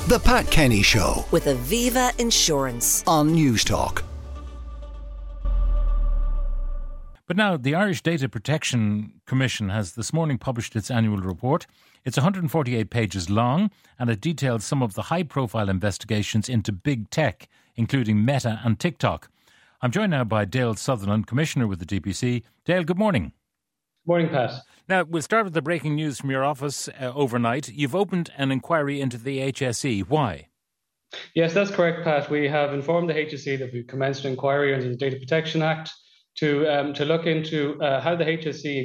The Pat Kenny Show with Aviva Insurance on Newstalk. But now, the Irish Data Protection Commission has this morning published its annual report. It's 148 pages long, and it details some of the high-profile investigations into big tech, including Meta and TikTok. I'm joined now by Dale Sutherland, Commissioner with the DPC. Dale, good morning. Morning, Pat. Now, we'll start with the breaking news from your office overnight. You've opened an inquiry into the HSE. Why? Yes, that's correct, Pat. We have informed the HSE that we've commenced an inquiry under the Data Protection Act to look into how the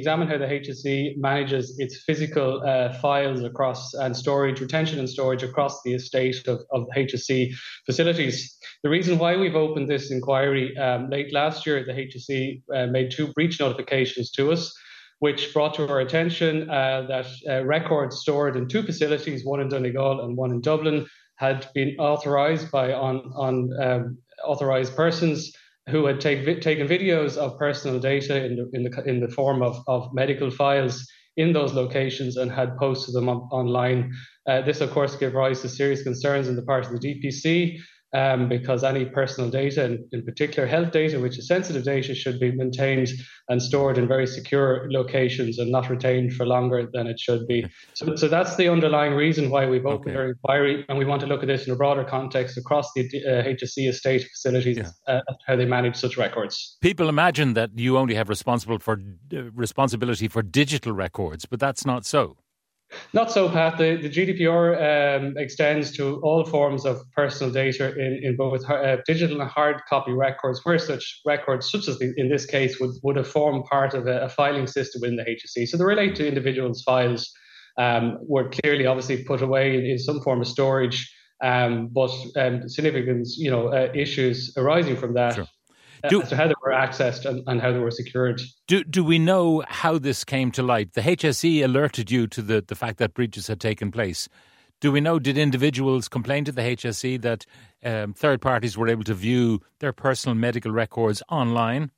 HSE manages its physical files across and storage, retention and storage across the estate of HSE facilities. The reason why we've opened this inquiry, late last year, the HSE made 2 breach notifications to us, which brought to our attention that records stored in 2 facilities, one in Donegal and one in Dublin, had been authorised by authorised persons who had taken videos of personal data in the form of medical files in those locations and had posted them online. This, of course, gave rise to serious concerns on the part of the DPC. Because any personal data, in particular health data, which is sensitive data, should be maintained and stored in very secure locations and not retained for longer than it should be. So that's the underlying reason why we've opened our inquiry, and we want to look at this in a broader context across the HSE estate facilities, how they manage such records. People imagine that you only have responsibility for digital records, but that's not so. Not so, Pat. The GDPR extends to all forms of personal data in both digital and hard copy records, where such records, such as in this case, would have formed part of a filing system in the HSE. So they relate to individuals' files, were clearly obviously put away in some form of storage, but significant issues arising from that. Sure. As to how they were accessed and how they were secured. Do we know how this came to light? The HSE alerted you to the fact that breaches had taken place. Do we know, did individuals complain to the HSE that third parties were able to view their personal medical records online?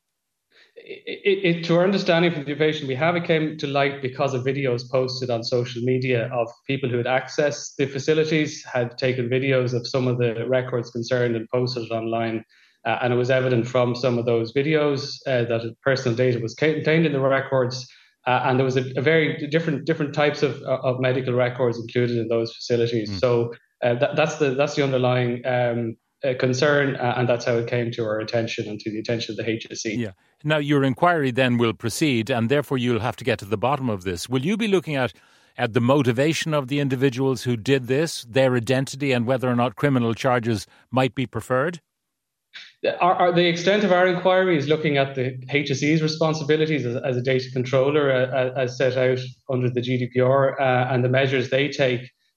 To our understanding from the information we have, it came to light because of videos posted on social media of people who had accessed the facilities, had taken videos of some of the records concerned and posted it online. And it was evident from some of those videos that personal data was contained in the records, and there was a very different types of medical records included in those facilities. So that's the underlying concern, and that's how it came to our attention and to the attention of the HSE. Yeah. Now, your inquiry then will proceed, and therefore you'll have to get to the bottom of this. Will you be looking at the motivation of the individuals who did this, their identity, and whether or not criminal charges might be preferred? The extent of our inquiry is looking at the HSE's responsibilities as a data controller, as set out under the GDPR, and the measures they take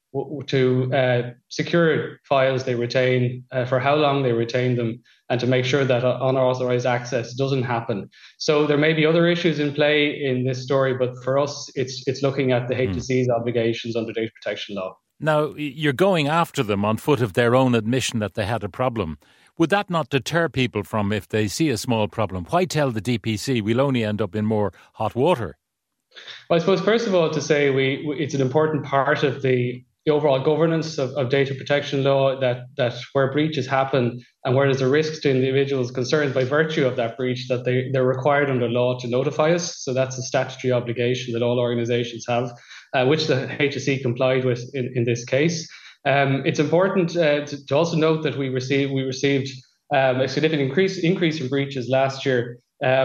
to secure files they retain, for how long they retain them, and to make sure that unauthorized access doesn't happen. So there may be other issues in play in this story, but for us, it's looking at the HSE's obligations under data protection law. Now, you're going after them on foot of their own admission that they had a problem. Would that not deter people from, if they see a small problem, why tell the DPC? We'll only end up in more hot water. Well, I suppose, first of all, to say it's an important part of the overall governance of data protection law that where breaches happen and where there's a risk to individuals concerned by virtue of that breach, that they're required under law to notify us. So that's a statutory obligation that all organisations have, which the HSE complied with in this case. It's important to also note that we received a significant increase in breaches last year.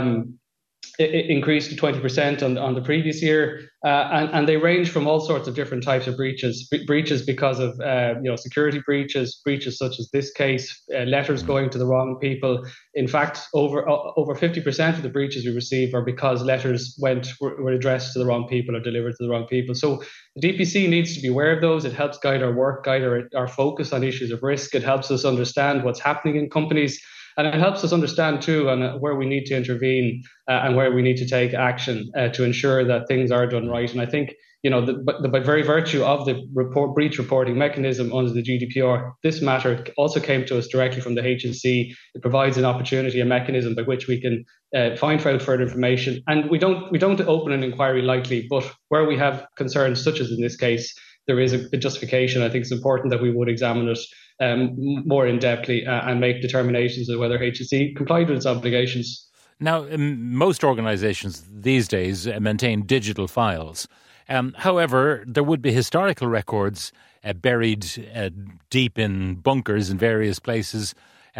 It increased to 20% on the previous year, and they range from all sorts of different types of breaches because of security breaches such as this case, letters going to the wrong people. In fact, over 50% of the breaches we receive are because letters were addressed to the wrong people or delivered to the wrong people. So the DPC needs to be aware of those. It helps guide our work, guide our focus on issues of risk. It helps us understand what's happening in companies. And it helps us understand, too, where we need to intervene and where we need to take action to ensure that things are done right. And I think, by very virtue of the breach reporting mechanism under the GDPR, this matter also came to us directly from the HSE. It provides an opportunity, a mechanism by which we can find out further information. And we don't open an inquiry lightly, but where we have concerns, such as in this case, there is a justification, I think it's important that we would examine it more in-depthly and make determinations of whether HSE complied with its obligations. Now, most organisations these days maintain digital files. However, there would be historical records buried deep in bunkers in various places.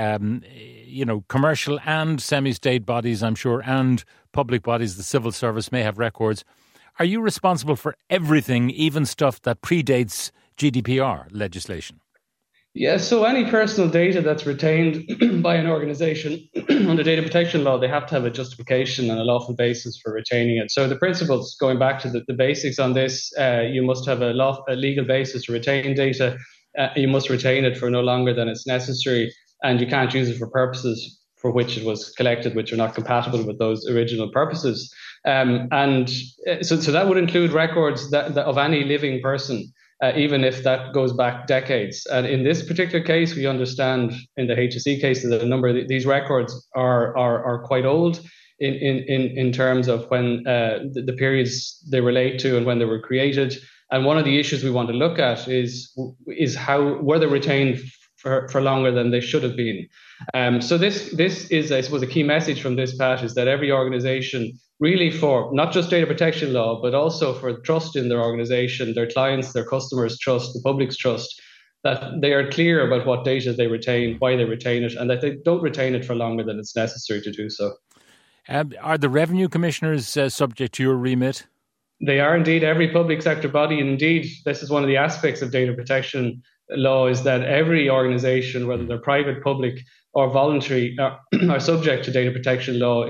Commercial and semi-state bodies, I'm sure, and public bodies, the civil service may have records. Are you responsible for everything, even stuff that predates GDPR legislation? Yeah, so any personal data that's retained by an organisation under data protection law, they have to have a justification and a lawful basis for retaining it. So the principles, going back to the basics on this, you must have a legal basis to retain data. You must retain it for no longer than it's necessary, and you can't use it for purposes for which it was collected, which are not compatible with those original purposes. So that would include records that of any living person. Even if that goes back decades. And in this particular case, we understand in the HSE case that a number of these records are quite old in terms of when the periods they relate to and when they were created. And one of the issues we want to look at is how were they retained for longer than they should have been. So this is, I suppose, a key message from this, Pat, is that every organisation, really for not just data protection law, but also for trust in their organisation, their clients, their customers' trust, the public's trust, that they are clear about what data they retain, why they retain it, and that they don't retain it for longer than it's necessary to do so. Are the revenue commissioners subject to your remit? They are indeed. Every public sector body, and indeed this is one of the aspects of data protection law, is that every organisation, whether they're private, public or voluntary, are subject to data protection law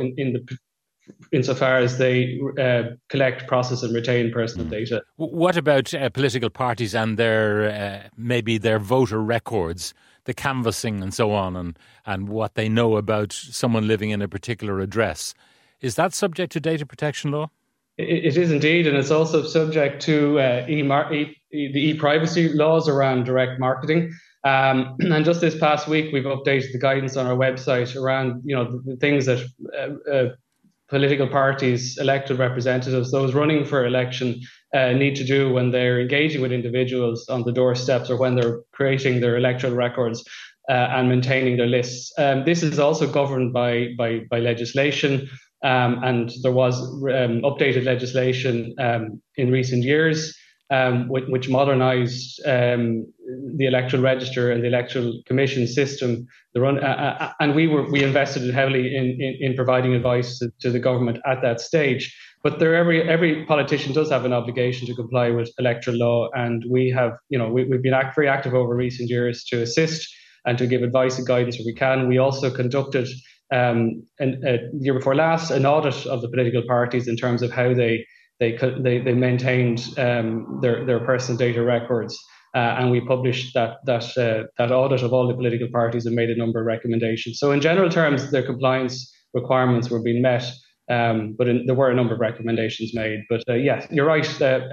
insofar as they collect, process and retain personal data. What about political parties and their maybe their voter records, the canvassing and so on, and what they know about someone living in a particular address? Is that subject to data protection law? It is indeed, and it's also subject to the e-privacy laws around direct marketing. And just this past week, we've updated the guidance on our website around the things that political parties, elected representatives, those running for election need to do when they're engaging with individuals on the doorsteps or when they're creating their electoral records and maintaining their lists. This is also governed by legislation, and there was updated legislation in recent years which modernised the electoral register and the electoral commission system. And we invested heavily in providing advice to the government at that stage. But every politician does have an obligation to comply with electoral law, and we have we've been very active over recent years to assist and to give advice and guidance where we can. We also conducted the year before last an audit of the political parties in terms of how they maintained their personal data records, and we published that audit of all the political parties and made a number of recommendations. So in general terms, their compliance requirements were being met, but there were a number of recommendations made. But yes, you're right.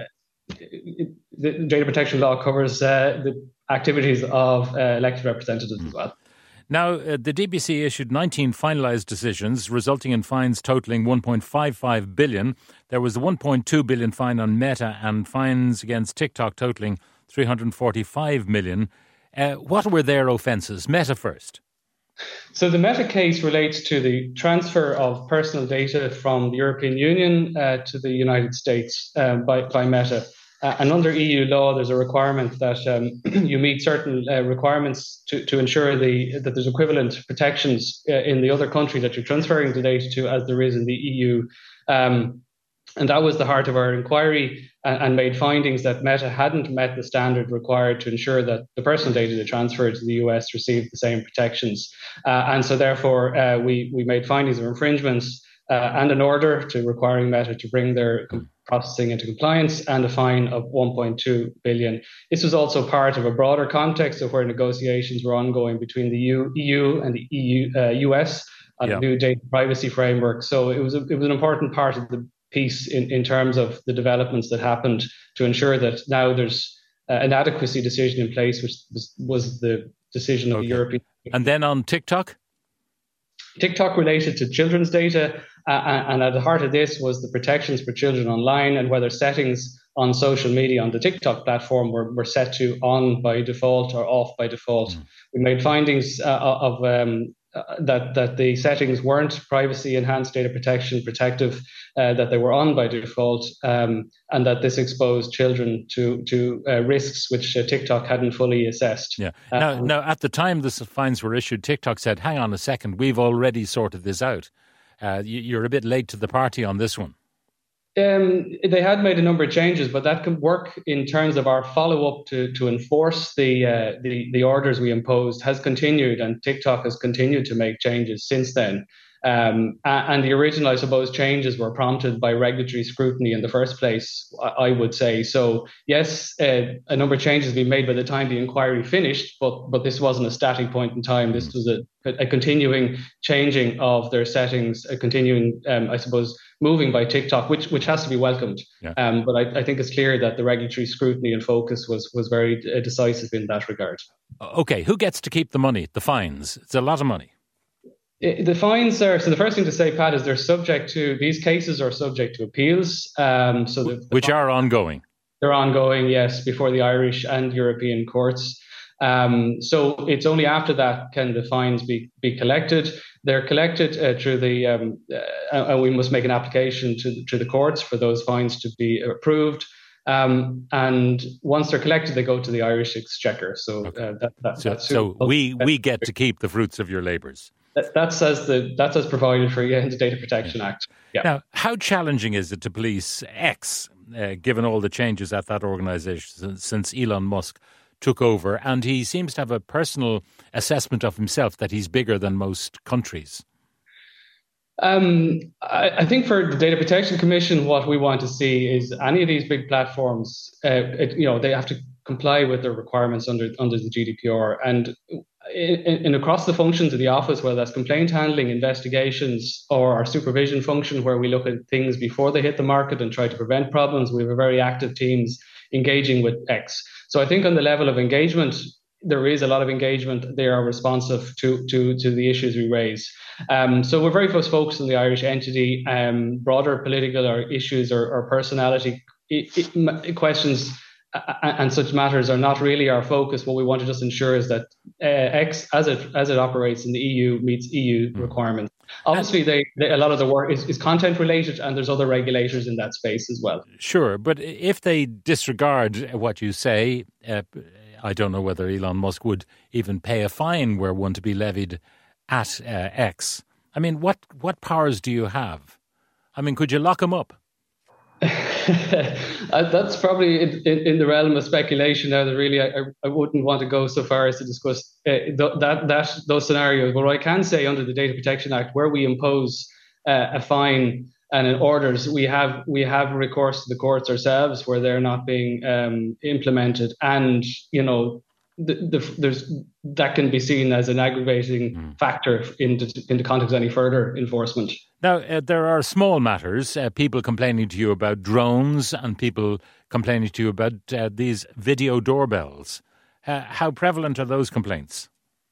The data protection law covers the activities of elected representatives as well. Now, the DPC issued 19 finalised decisions, resulting in fines totalling $1.55 billion. There was a $1.2 billion fine on Meta and fines against TikTok totalling $345 million. What were their offences? Meta first. So the Meta case relates to the transfer of personal data from the European Union to the United States by Meta. And under EU law, there's a requirement that you meet certain requirements to ensure that there's equivalent protections in the other country that you're transferring the data to as there is in the EU. And that was the heart of our inquiry, and made findings that Meta hadn't met the standard required to ensure that the personal data they transferred to the US received the same protections. And so therefore, we made findings of infringements and an order to requiring Meta to bring their processing into compliance, and a fine of $1.2 billion. This was also part of a broader context of where negotiations were ongoing between the EU and the US on a new data privacy framework. So it was an important part of the piece in terms of the developments that happened to ensure that now there's an adequacy decision in place, which was the decision of the European Union. And then on TikTok? TikTok related to children's data, and at the heart of this was the protections for children online and whether settings on social media on the TikTok platform were set to on by default or off by default. We made findings of that the settings weren't privacy enhanced, data protection protective, that they were on by default, and that this exposed children to risks which TikTok hadn't fully assessed. Yeah. Now, at the time the fines were issued, TikTok said, "Hang on a second, we've already sorted this out. You're a bit late to the party on this one." They had made a number of changes, but that can work in terms of our follow-up to enforce the orders we imposed has continued, and TikTok has continued to make changes since then. And the original, I suppose, changes were prompted by regulatory scrutiny in the first place, I would say. So, yes, a number of changes have been made by the time the inquiry finished, but this wasn't a static point in time. This was a continuing changing of their settings, a continuing, I suppose, moving by TikTok, which has to be welcomed. Yeah. But I think it's clear that the regulatory scrutiny and focus was very decisive in that regard. Okay, who gets to keep the money, the fines? It's a lot of money. The fines are, so the first thing to say, Pat, is these cases are subject to appeals. Which are ongoing. They're ongoing, yes, before the Irish and European courts. So it's only after that can the fines be collected. They're collected through and we must make an application to the courts for those fines to be approved. And once they're collected, they go to the Irish Exchequer. So we get to keep the fruits of your labours. That's as provided for in the Data Protection Act. Yeah. Now, how challenging is it to police X, given all the changes at that organisation since Elon Musk took over? And he seems to have a personal assessment of himself that he's bigger than most countries. I think for the Data Protection Commission, what we want to see is any of these big platforms, they have to comply with the requirements under the GDPR, and in across the functions of the office, whether that's complaint handling, investigations, or our supervision function, where we look at things before they hit the market and try to prevent problems, we have a very active teams engaging with X. So I think on the level of engagement, there is a lot of engagement. They are responsive to the issues we raise. So we're very much focused on the Irish entity. Broader political or issues or personality questions and such matters are not really our focus. What we want to just ensure is that X, as it operates in the EU, meets EU requirements. Obviously, a lot of the work is content related, and there's other regulators in that space as well. Sure, but if they disregard what you say, I don't know whether Elon Musk would even pay a fine were one to be levied at X. I mean, what powers do you have? I mean, could you lock him up? That's probably in the realm of speculation now. That really, I wouldn't want to go so far as to discuss those scenarios. But what I can say under the Data Protection Act, where we impose a fine and in orders, we have recourse to the courts ourselves where they're not being implemented, and that can be seen as an aggravating factor in the context of any further enforcement. Now, there are small matters, people complaining to you about drones and people complaining to you about these video doorbells. How prevalent are those complaints?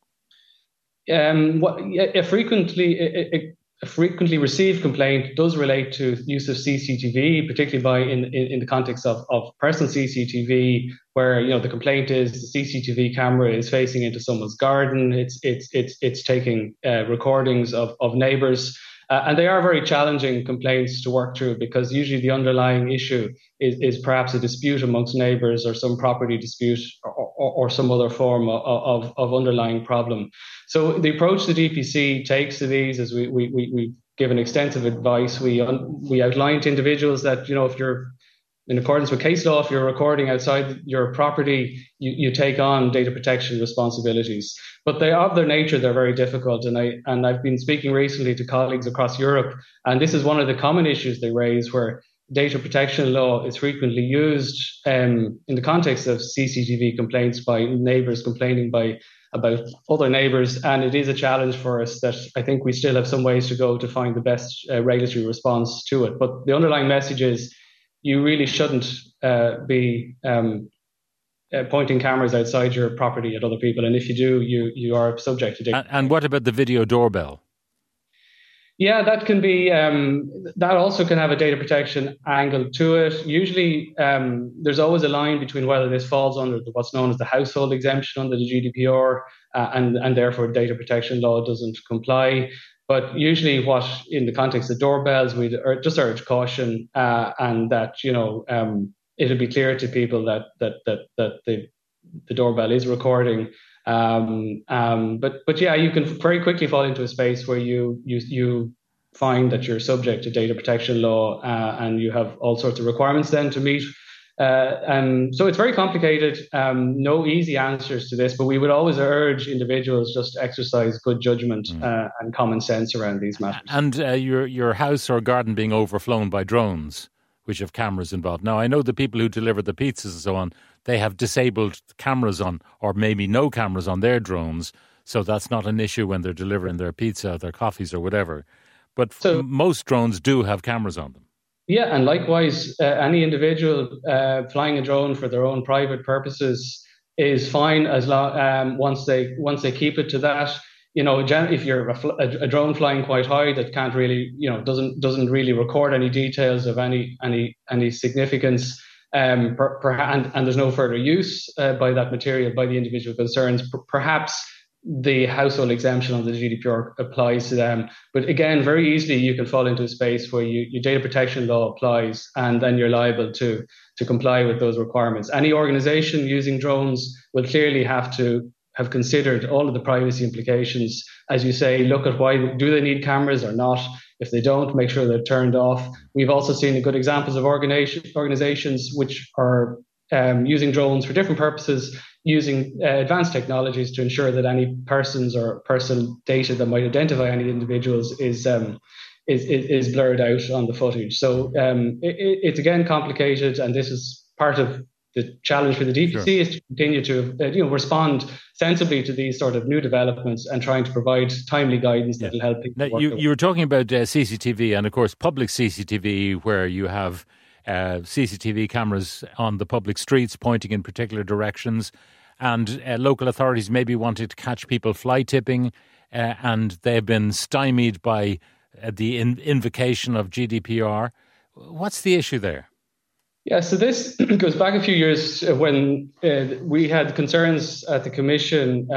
A frequently received complaint does relate to use of CCTV, particularly in the context of personal CCTV, where the complaint is the CCTV camera is facing into someone's garden. It's taking recordings of neighbours. And they are very challenging complaints to work through, because usually the underlying issue is perhaps a dispute amongst neighbours, or some property dispute, or some other form of underlying problem. So the approach the DPC takes to these is we give an extensive advice. We outline to individuals that if you're in accordance with case law, if you're recording outside your property, you take on data protection responsibilities. But of their nature, they're very difficult. And I've been speaking recently to colleagues across Europe, and this is one of the common issues they raise, where data protection law is frequently used in the context of CCTV complaints by neighbours complaining about other neighbours. And it is a challenge for us that I think we still have some ways to go to find the best regulatory response to it. But the underlying message is, you really shouldn't be pointing cameras outside your property at other people. And if you do, you are subject to data. And what about the video doorbell? Yeah, that can be, that also can have a data protection angle to it. Usually, there's always a line between whether this falls under what's known as the household exemption under the GDPR, and therefore data protection law doesn't comply. But usually, what in the context of doorbells, we'd just urge caution, and that it'll be clear to people that the doorbell is recording. But yeah, you can very quickly fall into a space where you find that you're subject to data protection law, and you have all sorts of requirements then to meet. And so it's very complicated. No easy answers to this, but we would always urge individuals just to exercise good judgment and common sense around these matters. And your house or garden being overflown by drones, which have cameras involved. Now, I know the people who deliver the pizzas and so on, they have disabled cameras on, or maybe no cameras on their drones, so that's not an issue when they're delivering their pizza, their coffees or whatever. But most drones do have cameras on them. Yeah, and likewise, any individual flying a drone for their own private purposes is fine as long once they keep it to that. If you're a drone flying quite high that can't really, doesn't really record any details of any significance, and there's no further use by that material by the individual concerns, perhaps the household exemption on the GDPR applies to them. But again, very easily you can fall into a space where your data protection law applies, and then you're liable to comply with those requirements. Any organization using drones will clearly have to have considered all of the privacy implications. As you say, look at why do they need cameras or not. If they don't, make sure they're turned off. We've also seen good examples of organizations which are using drones for different purposes, using advanced technologies to ensure that any persons or personal data that might identify any individuals is blurred out on the footage. So it's again complicated, and this is part of the challenge for the DPC is to continue to respond sensibly to these sort of new developments and trying to provide timely guidance that will help people. Now, you were talking about CCTV and, of course, public CCTV, where you have CCTV cameras on the public streets pointing in particular directions, and local authorities maybe wanted to catch people fly tipping, and they've been stymied by the invocation of GDPR. What's the issue there? Yeah, so this goes back a few years when we had concerns at the Commission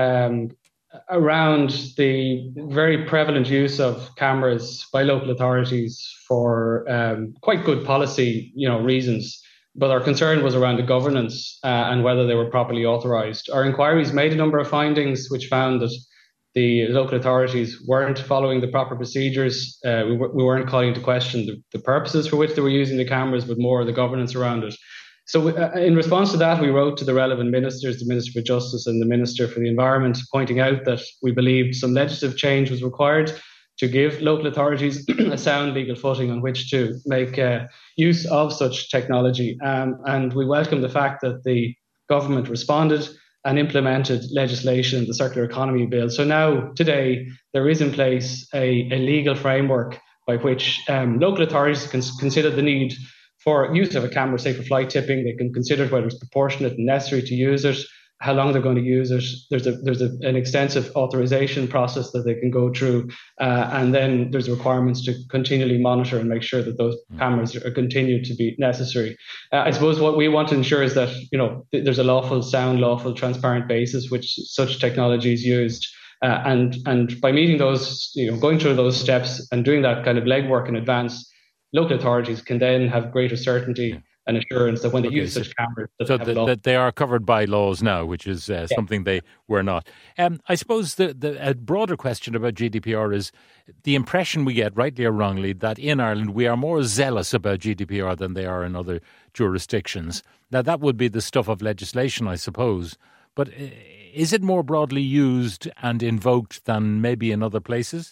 around the very prevalent use of cameras by local authorities for quite good policy, reasons. But our concern was around the governance and whether they were properly authorised. Our inquiries made a number of findings which found that the local authorities weren't following the proper procedures. We weren't calling into question the purposes for which they were using the cameras, but more the governance around it. So in response to that, we wrote to the relevant ministers, the Minister for Justice and the Minister for the Environment, pointing out that we believed some legislative change was required to give local authorities a sound legal footing on which to make use of such technology. And we welcome the fact that the government responded and implemented legislation, the Circular Economy Bill. So now, today, there is in place a legal framework by which local authorities can consider the need for use of a camera, say for fly tipping. They can consider whether it's proportionate and necessary to use it, how long they're going to use it. There's an extensive authorization process that they can go through, and then there's requirements to continually monitor and make sure that those cameras are continued to be necessary. I suppose what we want to ensure is that there's a lawful, transparent basis which such technology is used, and by meeting those, going through those steps and doing that kind of legwork in advance, local authorities can then have greater certainty and assurance that when they use such cameras, that they are covered by laws now, which is something they were not. I suppose a broader question about GDPR is the impression we get, rightly or wrongly, that in Ireland we are more zealous about GDPR than they are in other jurisdictions. Now, that would be the stuff of legislation, I suppose, but is it more broadly used and invoked than maybe in other places?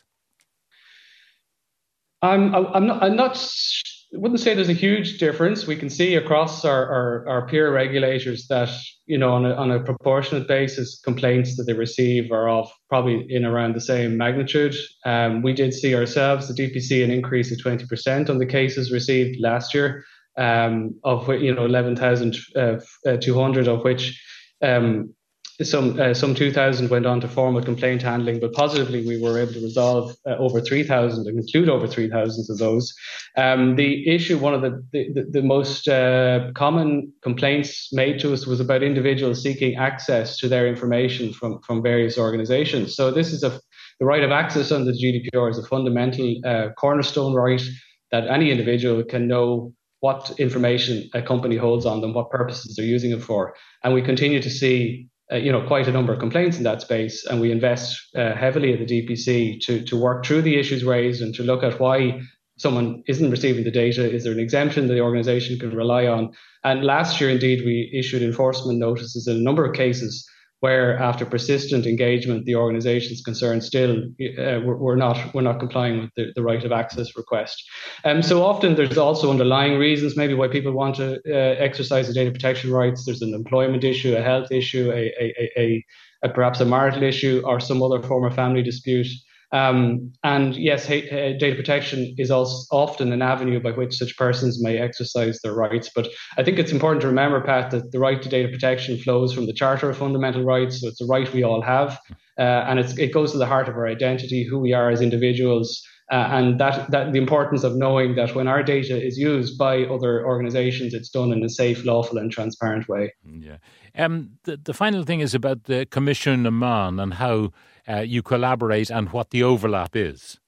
I wouldn't say there's a huge difference. We can see across our peer regulators that, on a proportionate basis, complaints that they receive are of probably in around the same magnitude. We did see ourselves, the DPC, an increase of 20% on the cases received last year, of 11,200, of which some 2,000 went on to formal complaint handling, but positively we were able to resolve over 3,000 and include over 3,000 of those. The issue, one of the most common complaints made to us was about individuals seeking access to their information from various organisations. So this is the right of access under the GDPR is a fundamental cornerstone right that any individual can know what information a company holds on them, what purposes they're using it for. And we continue to see quite a number of complaints in that space, and we invest heavily at the DPC to work through the issues raised and to look at why someone isn't receiving the data. Is there an exemption that the organisation can rely on? And last year, indeed, we issued enforcement notices in a number of cases where, after persistent engagement, the organisation's concerned still we're not complying with the right of access request. So often there's also underlying reasons maybe why people want to exercise the data protection rights. There's an employment issue, a health issue, a perhaps a marital issue, or some other form of family dispute. And yes, data protection is also often an avenue by which such persons may exercise their rights. But I think it's important to remember, Pat, that the right to data protection flows from the Charter of Fundamental Rights. So it's a right we all have. And it goes to the heart of our identity, who we are as individuals. And that the importance of knowing that when our data is used by other organisations, it's done in a safe, lawful and transparent way. Yeah. The final thing is about the Commission Amman and how you collaborate and what the overlap is.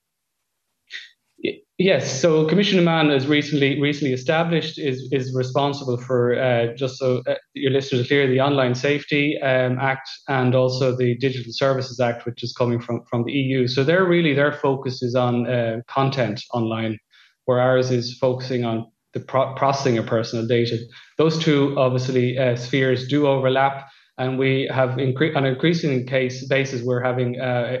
Yes, so Commission Amman is recently established, is responsible for, just so your listeners are clear, the Online Safety Act and also the Digital Services Act, which is coming from the EU. So their focus is on content online, where ours is focusing on the processing of personal data. Those two, obviously, spheres do overlap. And we have, on an increasing basis, we're having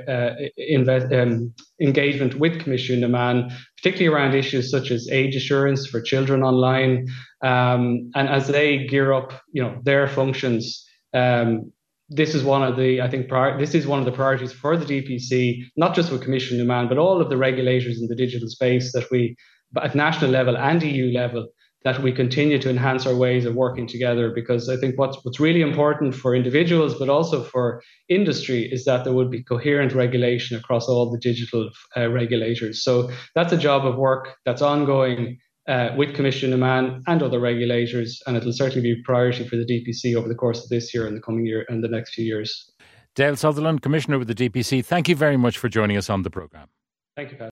engagement with Commission Amman, particularly around issues such as age assurance for children online. And as they gear up, their functions, this is one of the priorities for the DPC, not just with Commission Amman, but all of the regulators in the digital space that we, at national level and EU level, that we continue to enhance our ways of working together, because I think what's really important for individuals, but also for industry, is that there would be coherent regulation across all the digital regulators. So that's a job of work that's ongoing with Commission Amman and other regulators, and it'll certainly be a priority for the DPC over the course of this year and the coming year and the next few years. Dale Sutherland, Commissioner with the DPC, thank you very much for joining us on the programme. Thank you, Pat.